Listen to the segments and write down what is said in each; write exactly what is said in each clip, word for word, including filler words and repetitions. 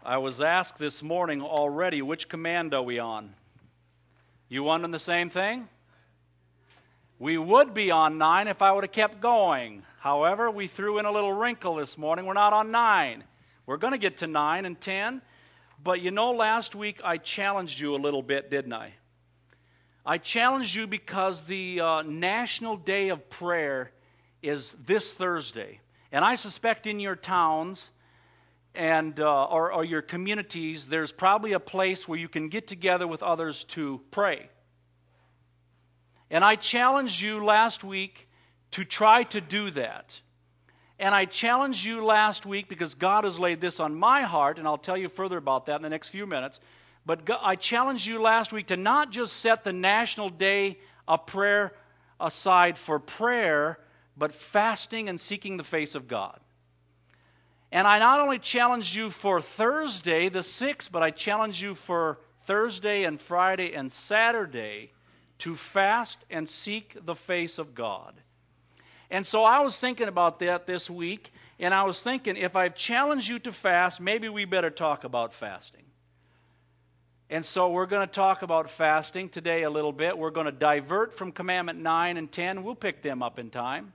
I was asked this morning already, which command are we on? You wondering the same thing? We would be on nine if I would have kept going. However, we threw in a little wrinkle this morning. We're not on nine. We're going to get to nine and ten. But you know, last week I challenged you a little bit, didn't I? I challenged you because the uh, National Day of Prayer is this Thursday. And I suspect in your towns and uh, or, or your communities, there's probably a place where you can get together with others to pray. And I challenged you last week to try to do that. And I challenged you last week because God has laid this on my heart, and I'll tell you further about that in the next few minutes. But God, I challenged you last week to not just set the National Day of Prayer aside for prayer, but fasting and seeking the face of God. And I not only challenged you for Thursday, the sixth, but I challenged you for Thursday and Friday and Saturday to fast and seek the face of God. And so I was thinking about that this week, and I was thinking, if I've challenged you to fast, maybe we better talk about fasting. And so we're going to talk about fasting today a little bit. We're going to divert from Commandment nine and ten. We'll pick them up in time.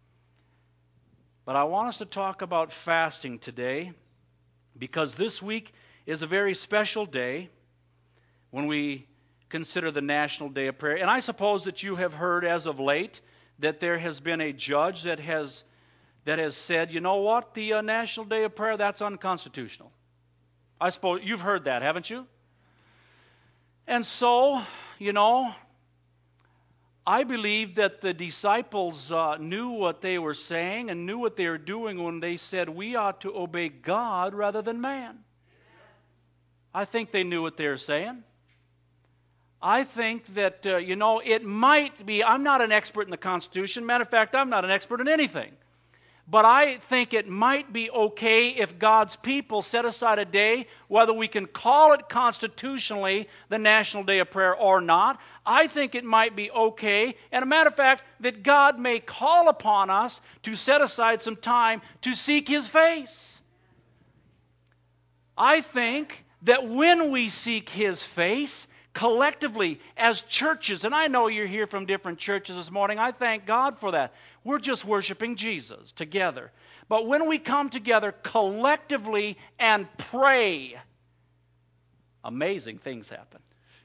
But I want us to talk about fasting today because this week is a very special day when we consider the National Day of Prayer. And I suppose that you have heard as of late that there has been a judge that has that has said, you know what, the uh, National Day of Prayer, that's unconstitutional. I suppose you've heard that, haven't you? And so, you know, I believe that the disciples uh, knew what they were saying and knew what they were doing when they said we ought to obey God rather than man. I think they knew what they were saying. I think that, uh, you know, it might be, I'm not an expert in the Constitution. Matter of fact, I'm not an expert in anything. But I think it might be okay if God's people set aside a day, whether we can call it constitutionally the National Day of Prayer or not. I think it might be okay, and a matter of fact, that God may call upon us to set aside some time to seek His face. I think that when we seek His face, collectively, as churches, and I know you're here from different churches this morning, I thank God for that. We're just worshiping Jesus together. But when we come together collectively and pray, amazing things happen.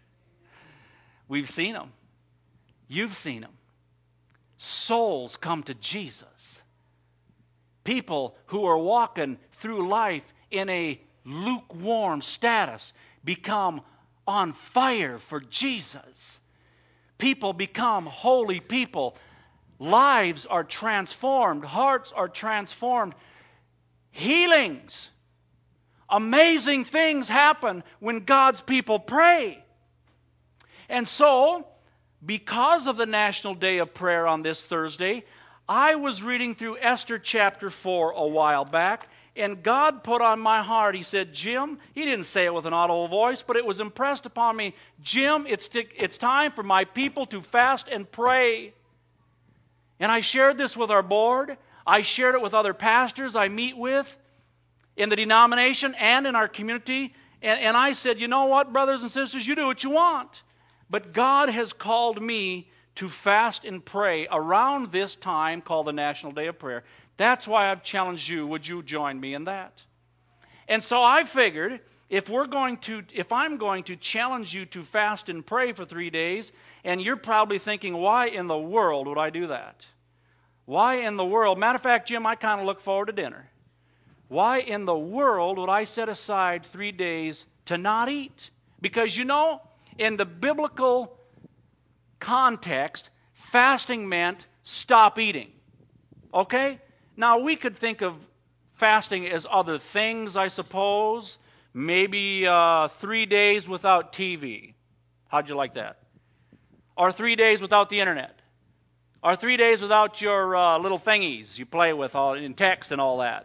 We've seen them. You've seen them. Souls come to Jesus. People who are walking through life in a lukewarm status become on fire for Jesus. People become holy people. Lives are transformed. Hearts are transformed. Healings. Amazing things happen when God's people pray. And so, because of the National Day of Prayer on this Thursday, I was reading through Esther chapter four a while back, and God put on my heart, He said, Jim, He didn't say it with an audible voice, but it was impressed upon me, Jim, it's, t- it's time for my people to fast and pray. And I shared this with our board. I shared it with other pastors I meet with in the denomination and in our community. And, and I said, you know what, brothers and sisters, you do what you want. But God has called me to fast and pray around this time called the National Day of Prayer. That's why I've challenged you. Would you join me in that? And so I figured if we're going to, if I'm going to challenge you to fast and pray for three days, and you're probably thinking, why in the world would I do that? Why in the world? Matter of fact, Jim, I kind of look forward to dinner. Why in the world would I set aside three days to not eat? Because, you know, in the biblical context, fasting meant stop eating. Okay? Now, we could think of fasting as other things, I suppose. Maybe uh, three days without T V. How'd you like that? Or three days without the internet. Or three days without your uh, little thingies you play with all in text and all that.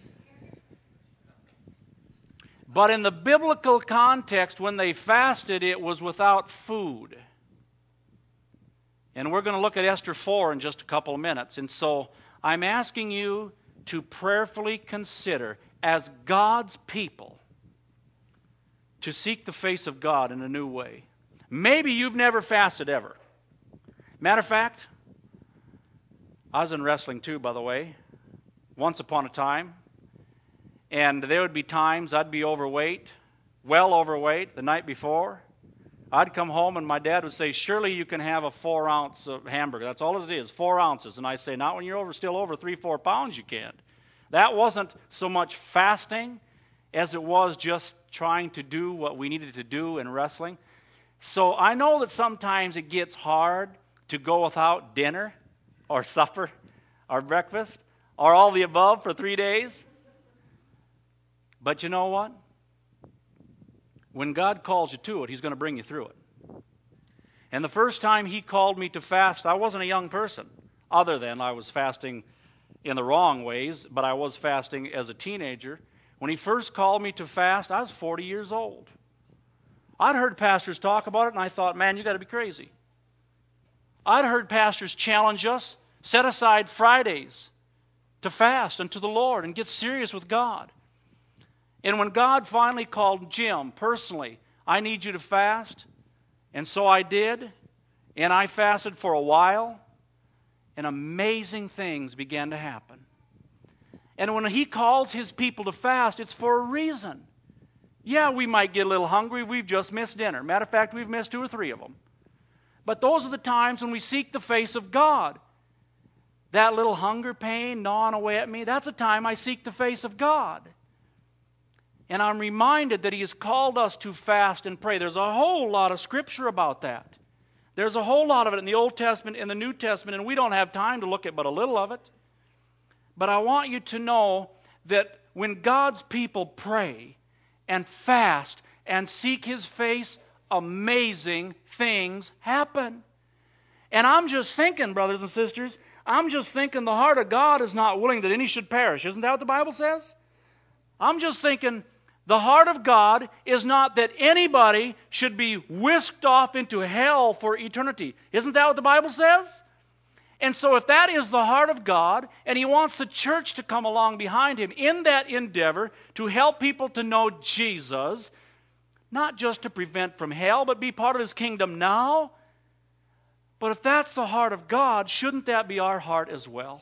But in the biblical context, when they fasted, it was without food. And we're going to look at Esther four in just a couple of minutes. And so I'm asking you to prayerfully consider, as God's people, to seek the face of God in a new way. Maybe you've never fasted ever. Matter of fact, I was in wrestling too, by the way, once upon a time. And there would be times I'd be overweight, well overweight the night before. I'd come home and my dad would say, surely you can have a four ounce of hamburger. That's all it is, four ounces. And I say, not when you're over, still over three, four pounds, you can't. That wasn't so much fasting as it was just trying to do what we needed to do in wrestling. So I know that sometimes it gets hard to go without dinner or supper or breakfast or all the above for three days. But you know what? When God calls you to it, He's going to bring you through it. And the first time He called me to fast, I wasn't a young person, other than I was fasting in the wrong ways, but I was fasting as a teenager. When He first called me to fast, I was forty years old. I'd heard pastors talk about it, and I thought, man, you got to be crazy. I'd heard pastors challenge us, set aside Fridays to fast unto the Lord and get serious with God. And when God finally called Jim personally, I need you to fast. And so I did. And I fasted for a while. And amazing things began to happen. And when He calls His people to fast, it's for a reason. Yeah, we might get a little hungry. We've just missed dinner. Matter of fact, we've missed two or three of them. But those are the times when we seek the face of God. That little hunger pain gnawing away at me, that's a time I seek the face of God. And I'm reminded that He has called us to fast and pray. There's a whole lot of Scripture about that. There's a whole lot of it in the Old Testament, in the New Testament, and we don't have time to look at but a little of it. But I want you to know that when God's people pray and fast and seek His face, amazing things happen. And I'm just thinking, brothers and sisters, I'm just thinking the heart of God is not willing that any should perish. Isn't that what the Bible says? I'm just thinking the heart of God is not that anybody should be whisked off into hell for eternity. Isn't that what the Bible says? And so if that is the heart of God, and He wants the church to come along behind Him in that endeavor to help people to know Jesus, not just to prevent from hell, but be part of His kingdom now. But if that's the heart of God, shouldn't that be our heart as well?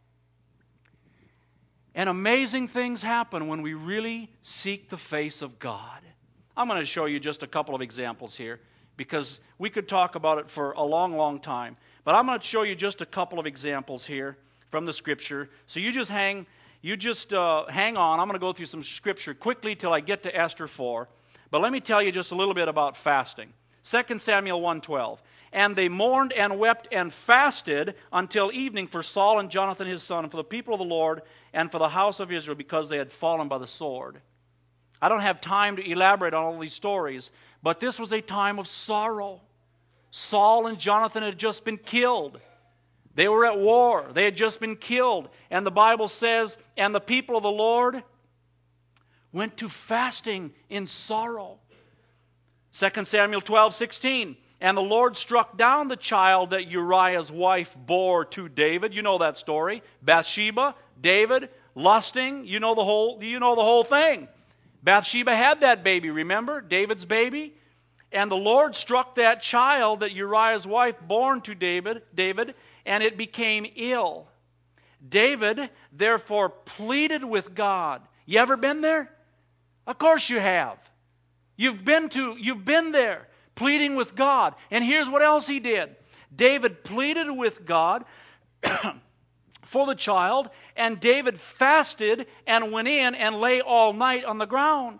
And amazing things happen when we really seek the face of God. I'm going to show you just a couple of examples here because we could talk about it for a long, long time. But I'm going to show you just a couple of examples here from the Scripture. So you just hang, you just uh, hang on. I'm going to go through some Scripture quickly till I get to Esther four. But let me tell you just a little bit about fasting. Second Samuel one twelve. And they mourned and wept and fasted until evening for Saul and Jonathan his son, and for the people of the Lord, and for the house of Israel, because they had fallen by the sword. I don't have time to elaborate on all these stories, but this was a time of sorrow. Saul and Jonathan had just been killed. They were at war. They had just been killed. And the Bible says, and the people of the Lord went to fasting in sorrow. Second Samuel twelve sixteen. And the Lord struck down the child that Uriah's wife bore to David. You know that story. Bathsheba, David, lusting. You know the whole, you know the whole thing. Bathsheba had that baby, remember? David's baby. And the Lord struck that child that Uriah's wife born to David, David, and it became ill. David, therefore, pleaded with God. You ever been there? Of course you have. You've been to, you've been there. Pleading with God. And here's what else he did. David pleaded with God for the child, and David fasted and went in and lay all night on the ground.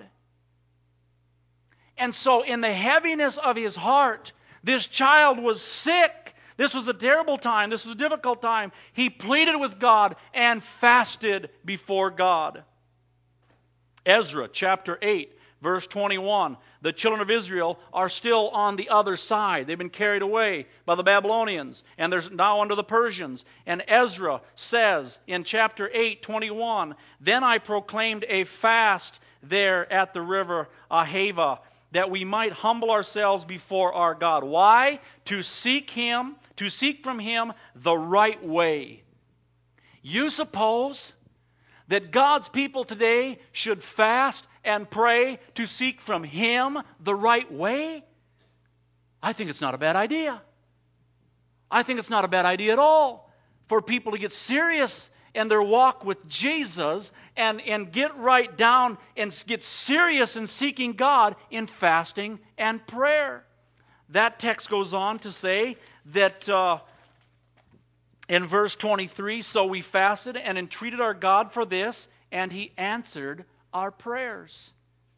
And so in the heaviness of his heart, this child was sick. This was a terrible time. This was a difficult time. He pleaded with God and fasted before God. Ezra chapter eight. Verse twenty-one, the children of Israel are still on the other side. They've been carried away by the Babylonians, and they're now under the Persians. And Ezra says in chapter eight, twenty-one, then I proclaimed a fast there at the river Ahava, that we might humble ourselves before our God. Why? To seek Him, to seek from Him the right way. You suppose that God's people today should fast and pray to seek from Him the right way, I think it's not a bad idea. I think it's not a bad idea at all for people to get serious in their walk with Jesus and, and get right down and get serious in seeking God in fasting and prayer. That text goes on to say that uh, in verse twenty-three, so we fasted and entreated our God for this, and He answered our prayers.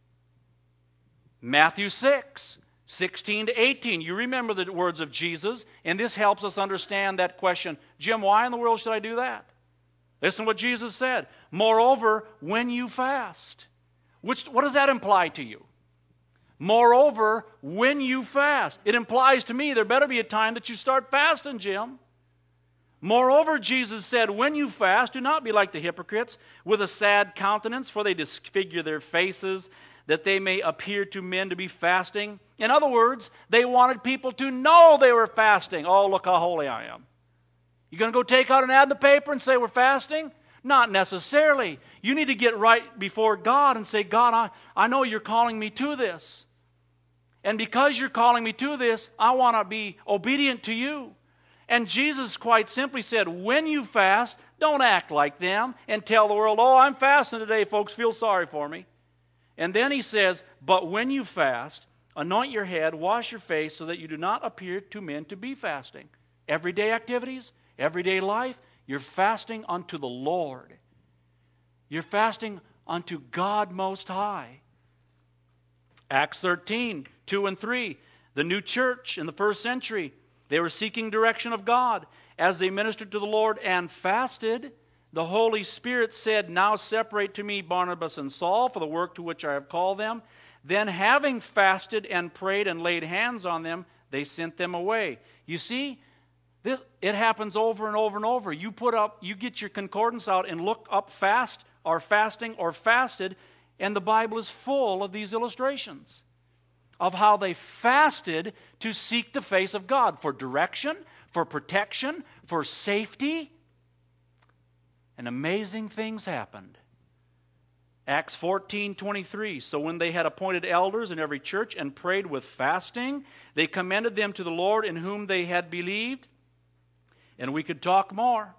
Matthew six, sixteen to eighteen. You remember the words of Jesus, and this helps us understand that question. Jim, why in the world should I do that? Listen to what Jesus said. Moreover, when you fast. Which, what does that imply to you? Moreover, when you fast. It implies to me there better be a time that you start fasting, Jim. Moreover, Jesus said, when you fast, do not be like the hypocrites with a sad countenance, for they disfigure their faces, that they may appear to men to be fasting. In other words, they wanted people to know they were fasting. Oh, look how holy I am. You going to go take out an ad in the paper and say we're fasting? Not necessarily. You need to get right before God and say, God, I, I know you're calling me to this. And because you're calling me to this, I want to be obedient to you. And Jesus quite simply said, when you fast, don't act like them and tell the world, oh, I'm fasting today, folks, feel sorry for me. And then he says, but when you fast, anoint your head, wash your face, so that you do not appear to men to be fasting. Everyday activities, everyday life, you're fasting unto the Lord. You're fasting unto God Most High. Acts thirteen, two and three. The new church in the first century, they were seeking direction of God. As they ministered to the Lord and fasted, the Holy Spirit said, now separate to me Barnabas and Saul for the work to which I have called them. Then having fasted and prayed and laid hands on them, they sent them away. You see, this, it happens over and over and over. You put up, you get your concordance out and look up fast or fasting or fasted, and the Bible is full of these illustrations of how they fasted to seek the face of God for direction, for protection, for safety. And amazing things happened. Acts fourteen twenty-three. So when they had appointed elders in every church and prayed with fasting, they commended them to the Lord in whom they had believed. And we could talk more.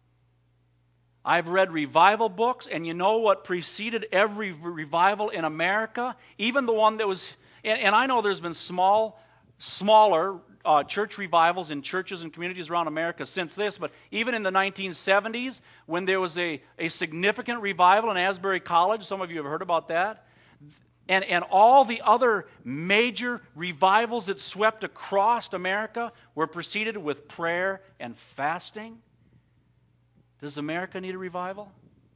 I've read revival books, and you know what preceded every revival in America? Even the one that was, and, and I know there's been small, smaller uh, church revivals in churches and communities around America since this, but even in the nineteen seventies, when there was a, a significant revival in Asbury College, some of you have heard about that, and, and all the other major revivals that swept across America were preceded with prayer and fasting. Does America need a revival?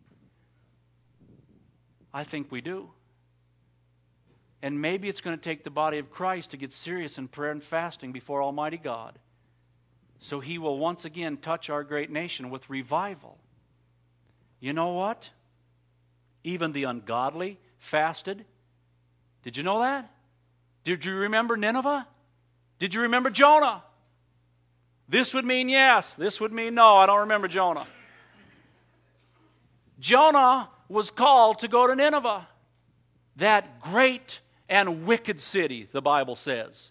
I think we do. And maybe it's going to take the body of Christ to get serious in prayer and fasting before Almighty God, so He will once again touch our great nation with revival. You know what? Even the ungodly fasted. Did you know that? Did you remember Nineveh? Did you remember Jonah? This would mean yes. This would mean no. I don't remember Jonah. Jonah was called to go to Nineveh, that great and wicked city, the Bible says.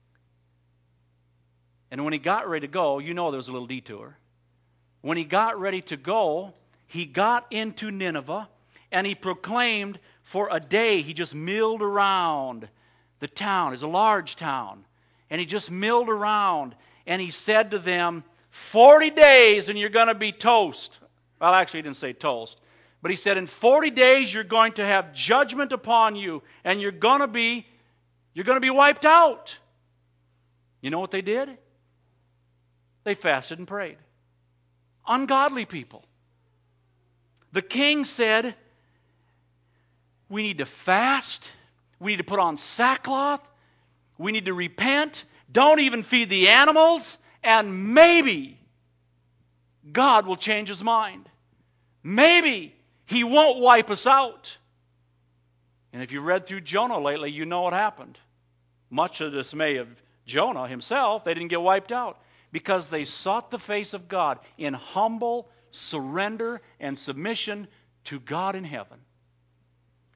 And when he got ready to go, you know there was a little detour. When he got ready to go, he got into Nineveh, and he proclaimed for a day. He just milled around the town. It's a large town. And he just milled around, and he said to them, forty days and you're going to be toast. Well, actually, he didn't say toast. But he said, in forty days you're going to have judgment upon you, and you're going to be, you're going to be wiped out. You know what they did? They fasted and prayed. Ungodly people. The king said, we need to fast. We need to put on sackcloth. We need to repent. Don't even feed the animals. And maybe God will change His mind. Maybe He won't wipe us out. And if you read through Jonah lately, you know what happened. Much to the dismay of Jonah himself, they didn't get wiped out because they sought the face of God in humble surrender and submission to God in heaven.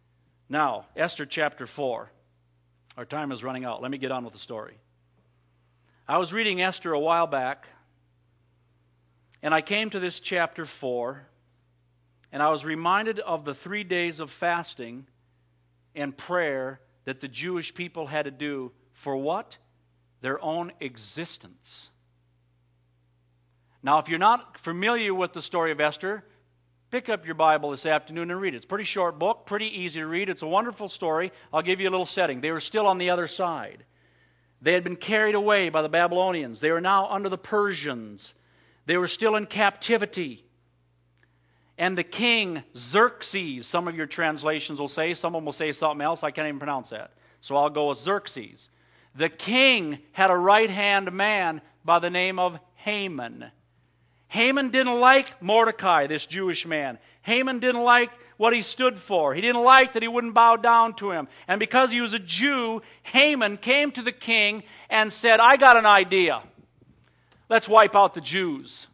Now, Esther chapter four. Our time is running out. Let me get on with the story. I was reading Esther a while back, and I came to this chapter four, and I was reminded of the three days of fasting and prayer that the Jewish people had to do for what? Their own existence. Now, if you're not familiar with the story of Esther, pick up your Bible this afternoon and read it. It's a pretty short book, pretty easy to read. It's a wonderful story. I'll give you a little setting. They were still on the other side. They had been carried away by the Babylonians. They were now under the Persians. They were still in captivity. And the king Xerxes, some of your translations will say, some of them will say something else. I can't even pronounce that. So I'll go with Xerxes. The king had a right-hand man by the name of Haman. Haman didn't like Mordecai, this Jewish man. Haman didn't like what he stood for. He didn't like that he wouldn't bow down to him. And because he was a Jew, Haman came to the king and said, I got an idea. Let's wipe out the Jews.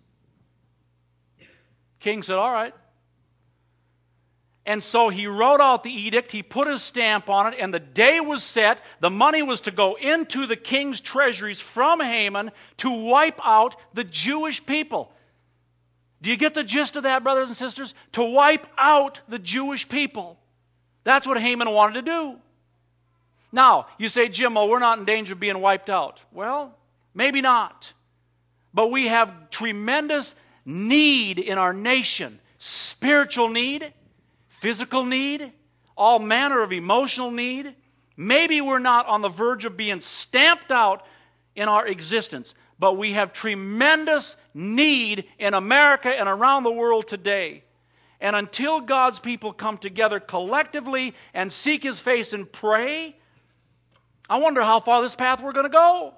King said, all right. And so he wrote out the edict, he put his stamp on it, and the day was set. The money was to go into the king's treasuries from Haman to wipe out the Jewish people. Do you get the gist of that, brothers and sisters? To wipe out the Jewish people. That's what Haman wanted to do. Now, you say, Jim, well, we're not in danger of being wiped out. Well, maybe not. But we have tremendous need in our nation. Spiritual need, physical need, all manner of emotional need. Maybe we're not on the verge of being stamped out in our existence, but we have tremendous need in America and around the world today. And until God's people come together collectively and seek His face and pray, I wonder how far this path we're going to go.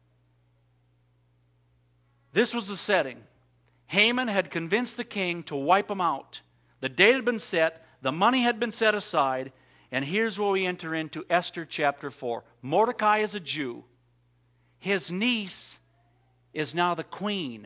This was the setting. Haman had convinced the king to wipe them out. The date had been set. The money had been set aside. And here's where we enter into Esther chapter four. Mordecai is a Jew. His niece is now the queen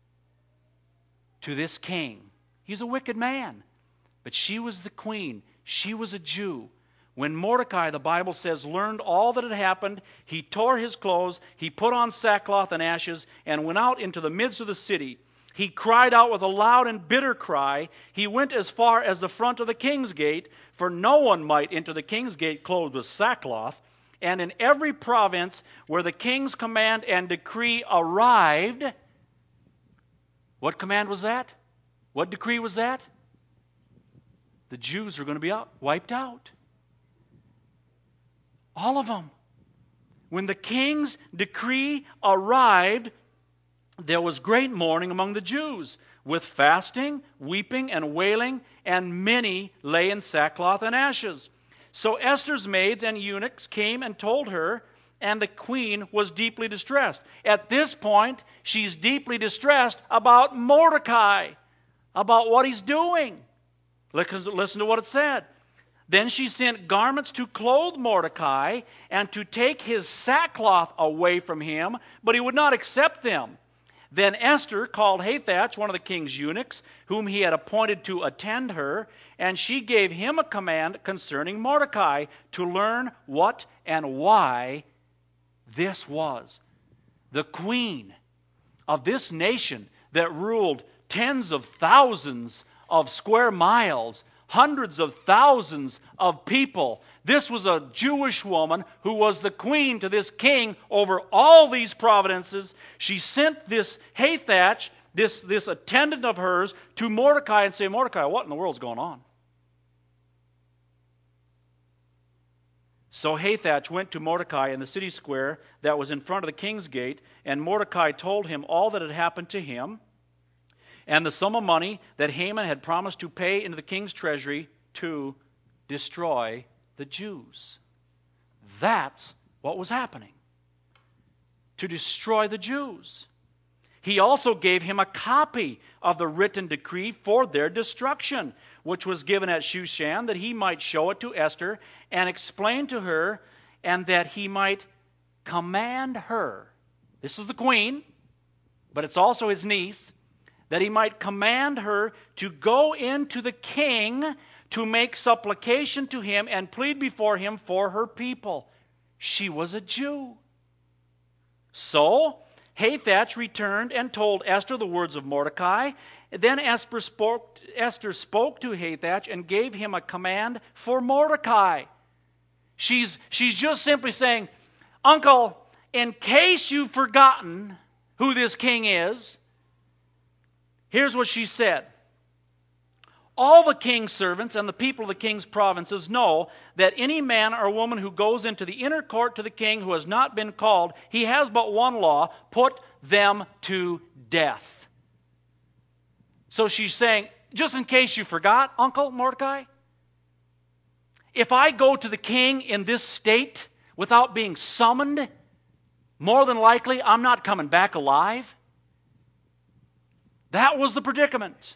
to this king. He's a wicked man. But she was the queen. She was a Jew. When Mordecai, the Bible says, learned all that had happened, he tore his clothes, he put on sackcloth and ashes, and went out into the midst of the city. He cried out with a loud and bitter cry. He went as far as the front of the king's gate, for no one might enter the king's gate clothed with sackcloth. And in every province where the king's command and decree arrived, what command was that? What decree was that? The Jews are going to be out, wiped out. All of them. When the king's decree arrived, there was great mourning among the Jews, with fasting, weeping, and wailing, and many lay in sackcloth and ashes. So Esther's maids and eunuchs came and told her, and the queen was deeply distressed. At this point, she's deeply distressed about Mordecai, about what he's doing. Listen to what it said. Then she sent garments to clothe Mordecai and to take his sackcloth away from him, but he would not accept them. Then Esther called Hathach, one of the king's eunuchs, whom he had appointed to attend her, and she gave him a command concerning Mordecai to learn what and why this was. The queen of this nation that ruled tens of thousands of square miles, hundreds of thousands of people. This was a Jewish woman who was the queen to this king over all these provinces. She sent this Hathach, this, this attendant of hers, to Mordecai and say, Mordecai, what in the world's going on? So Hathach went to Mordecai in the city square that was in front of the king's gate, and Mordecai told him all that had happened to him, and the sum of money that Haman had promised to pay into the king's treasury to destroy the Jews. That's what was happening. To destroy the Jews. He also gave him a copy of the written decree for their destruction, which was given at Shushan, that he might show it to Esther and explain to her, and that he might command her. This is the queen, but it's also his niece. That he might command her to go into the king to make supplication to him and plead before him for her people. She was a Jew. So Hathach returned and told Esther the words of Mordecai. Then Esther spoke, Esther spoke to Hathach and gave him a command for Mordecai. She's, she's just simply saying, Uncle, in case you've forgotten who this king is, here's what she said. All the king's servants and the people of the king's provinces know that any man or woman who goes into the inner court to the king who has not been called, he has but one law, put them to death. So she's saying, just in case you forgot, Uncle Mordecai, if I go to the king in this state without being summoned, more than likely I'm not coming back alive. That was the predicament.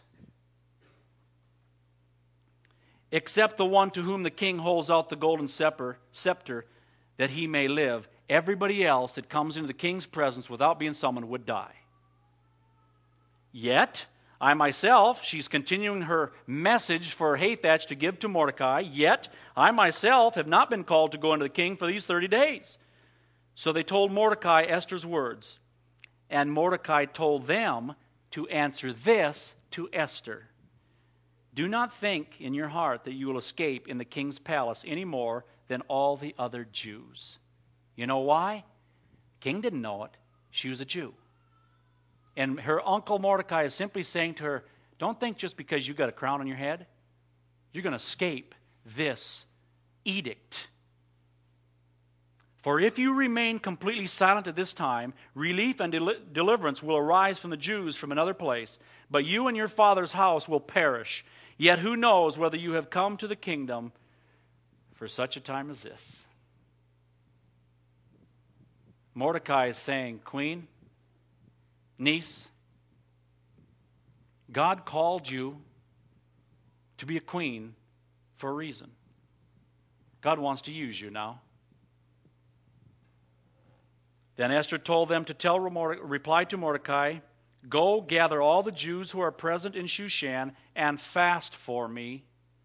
Except the one to whom the king holds out the golden scepter, scepter, that he may live. Everybody else that comes into the king's presence without being summoned would die. Yet, I myself, she's continuing her message for Hathach to give to Mordecai, yet I myself have not been called to go into the king for these thirty days. So they told Mordecai Esther's words, and Mordecai told them to answer this to Esther. Do not think in your heart that you will escape in the king's palace any more than all the other Jews. You know why? King didn't know it. She was a Jew. And her uncle Mordecai is simply saying to her, don't think just because you got a crown on your head, you're going to escape this edict. For if you remain completely silent at this time, relief and del- deliverance will arise from the Jews from another place, but you and your father's house will perish. Yet who knows whether you have come to the kingdom for such a time as this? Mordecai is saying, Queen, niece, God called you to be a queen for a reason. God wants to use you now. Then Esther told them to tell, reply to Mordecai, go gather all the Jews who are present in Shushan and fast for me.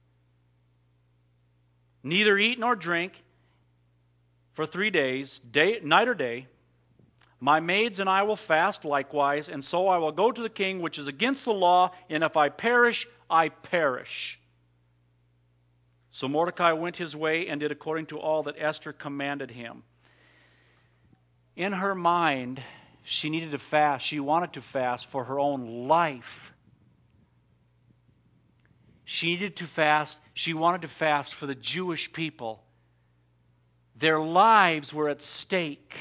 Neither eat nor drink for three days, day, night or day. My maids and I will fast likewise, and so I will go to the king, which is against the law, and if I perish, I perish. So Mordecai went his way and did according to all that Esther commanded him. In her mind, she needed to fast. She wanted to fast for her own life. She needed to fast. She wanted to fast for the Jewish people. Their lives were at stake.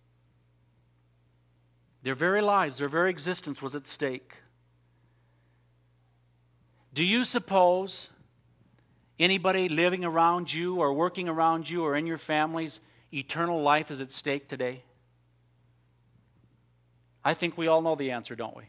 Their very lives, their very existence was at stake. Do you suppose anybody living around you or working around you or in your family's eternal life is at stake today? I think we all know the answer, don't we?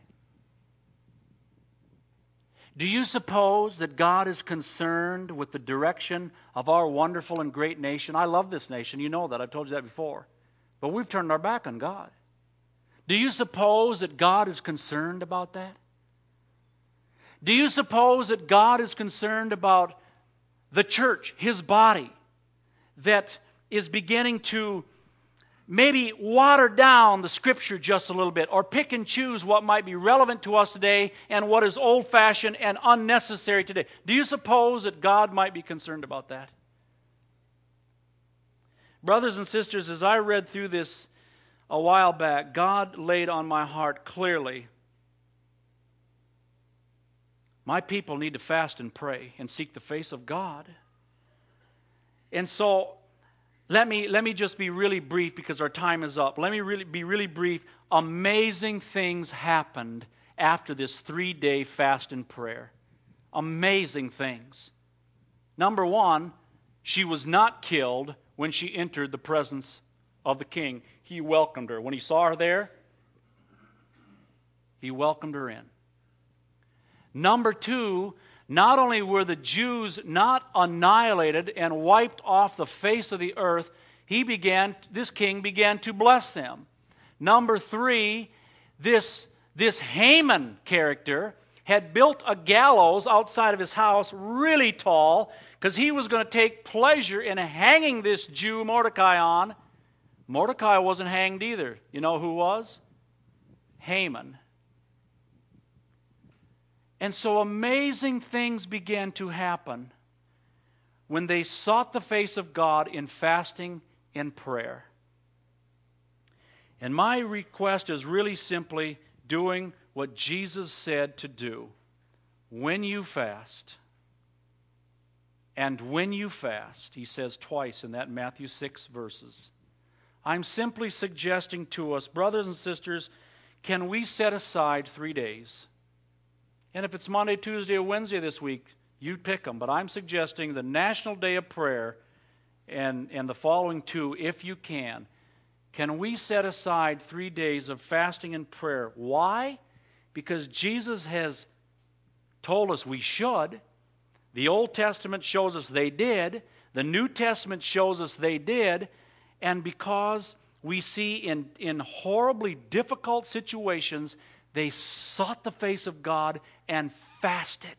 Do you suppose that God is concerned with the direction of our wonderful and great nation? I love this nation. You know that. I've told you that before. But we've turned our back on God. Do you suppose that God is concerned about that? Do you suppose that God is concerned about the church, His body, that is beginning to maybe water down the Scripture just a little bit, or pick and choose what might be relevant to us today and what is old-fashioned and unnecessary today? Do you suppose that God might be concerned about that? Brothers and sisters, as I read through this a while back, God laid on my heart clearly, my people need to fast and pray and seek the face of God. And so, Let me, let me just be really brief because our time is up. Let me really be really brief. Amazing things happened after this three-day fast and prayer. Amazing things. Number one, she was not killed when she entered the presence of the king. He welcomed her. When he saw her there, he welcomed her in. Number two, not only were the Jews not annihilated and wiped off the face of the earth, he began, this king began to bless them. Number three, this, this Haman character had built a gallows outside of his house, really tall, because he was going to take pleasure in hanging this Jew Mordecai on. Mordecai wasn't hanged either. You know who was? Haman. And so amazing things began to happen when they sought the face of God in fasting and prayer. And my request is really simply doing what Jesus said to do. When you fast, and when you fast, he says twice in that Matthew six verses. I'm simply suggesting to us, brothers and sisters, can we set aside three days? And if it's Monday, Tuesday, or Wednesday this week, you pick them. But I'm suggesting the National Day of Prayer and, and the following two, if you can. Can we set aside three days of fasting and prayer? Why? Because Jesus has told us we should. The Old Testament shows us they did. The New Testament shows us they did. And because we see in, in horribly difficult situations, they sought the face of God and fasted.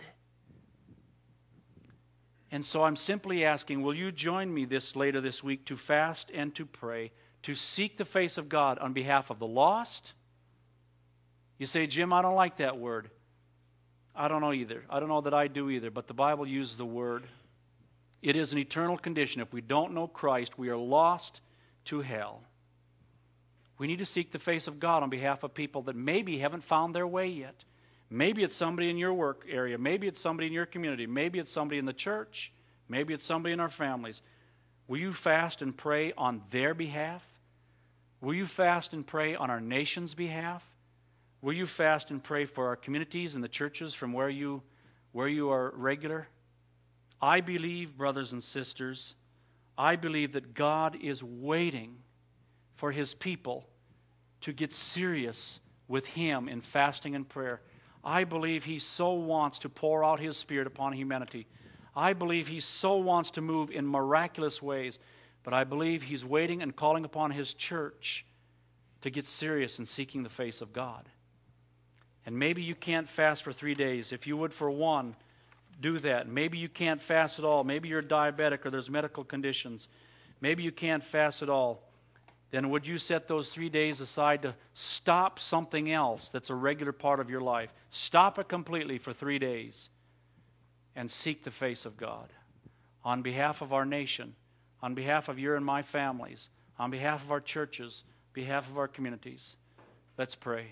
And so I'm simply asking, will you join me this later this week to fast and to pray, to seek the face of God on behalf of the lost? You say, Jim, I don't like that word. I don't know either. I don't know that I do either, but the Bible uses the word. It is an eternal condition. If we don't know Christ, we are lost to hell. We need to seek the face of God on behalf of people that maybe haven't found their way yet. Maybe it's somebody in your work area. Maybe it's somebody in your community. Maybe it's somebody in the church. Maybe it's somebody in our families. Will you fast and pray on their behalf? Will you fast and pray on our nation's behalf? Will you fast and pray for our communities and the churches from where you, where you are regular? I believe, brothers and sisters, I believe that God is waiting for His people to get serious with Him in fasting and prayer. I believe He so wants to pour out His Spirit upon humanity. I believe He so wants to move in miraculous ways. But I believe He's waiting and calling upon His church to get serious in seeking the face of God. And maybe you can't fast for three days. If you would for one, do that. Maybe you can't fast at all. Maybe you're diabetic or there's medical conditions. Maybe you can't fast at all. Then would you set those three days aside to stop something else that's a regular part of your life? Stop it completely for three days and seek the face of God on behalf of our nation, on behalf of your and my families, on behalf of our churches, behalf of our communities. Let's pray.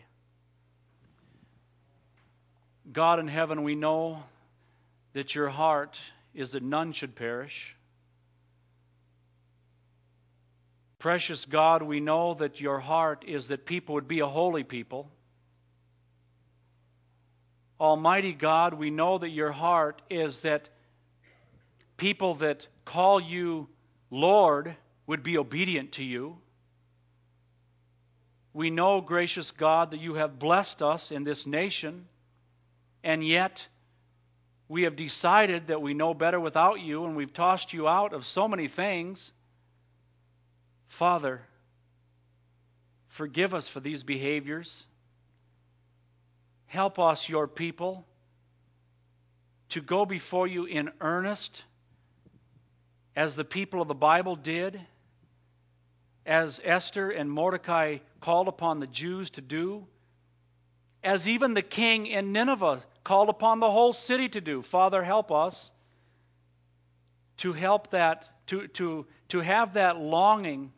God in heaven, we know that your heart is that none should perish. Precious God, we know that your heart is that people would be a holy people. Almighty God, we know that your heart is that people that call you Lord would be obedient to you. We know, gracious God, that you have blessed us in this nation, and yet we have decided that we know better without you, and we've tossed you out of so many things. Father, forgive us for these behaviors. Help us, your people, to go before you in earnest, as the people of the Bible did, as Esther and Mordecai called upon the Jews to do, as even the king in Nineveh called upon the whole city to do. Father, help us to help that, to, to, to have that longing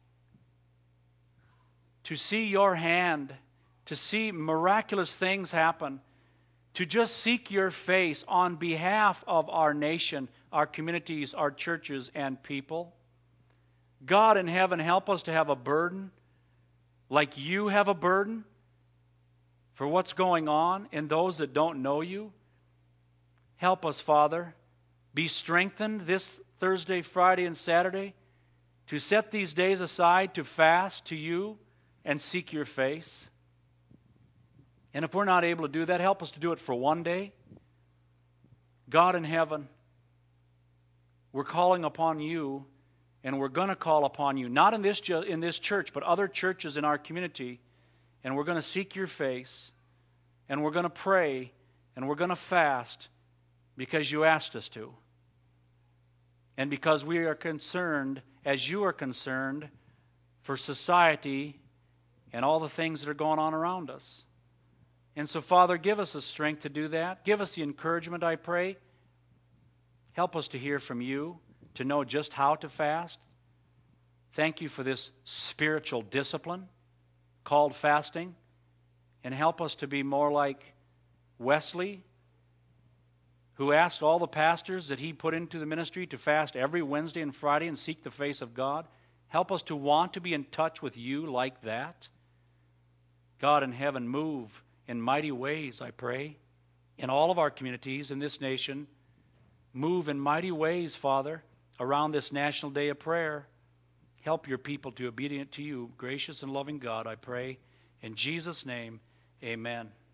to see your hand, to see miraculous things happen, to just seek your face on behalf of our nation, our communities, our churches, and people. God in heaven, help us to have a burden like you have a burden for what's going on in those that don't know you. Help us, Father. Be strengthened this Thursday, Friday, and Saturday to set these days aside to fast to you and seek your face. And if we're not able to do that, help us to do it for one day. God in heaven, we're calling upon you, and we're going to call upon you, not in this in this church, but other churches in our community, and we're going to seek your face, and we're going to pray, And we're going to fast because you asked us to. And because we are concerned, as you are concerned, for society and all the things that are going on around us. And so, Father, give us the strength to do that. Give us the encouragement, I pray. Help us to hear from you, to know just how to fast. Thank you for this spiritual discipline called fasting. And help us to be more like Wesley, who asked all the pastors that he put into the ministry to fast every Wednesday and Friday and seek the face of God. Help us to want to be in touch with you like that. God in heaven, move in mighty ways, I pray, in all of our communities, in this nation. Move in mighty ways, Father, around this National Day of Prayer. Help your people to be obedient to you, gracious and loving God, I pray. In Jesus' name, amen.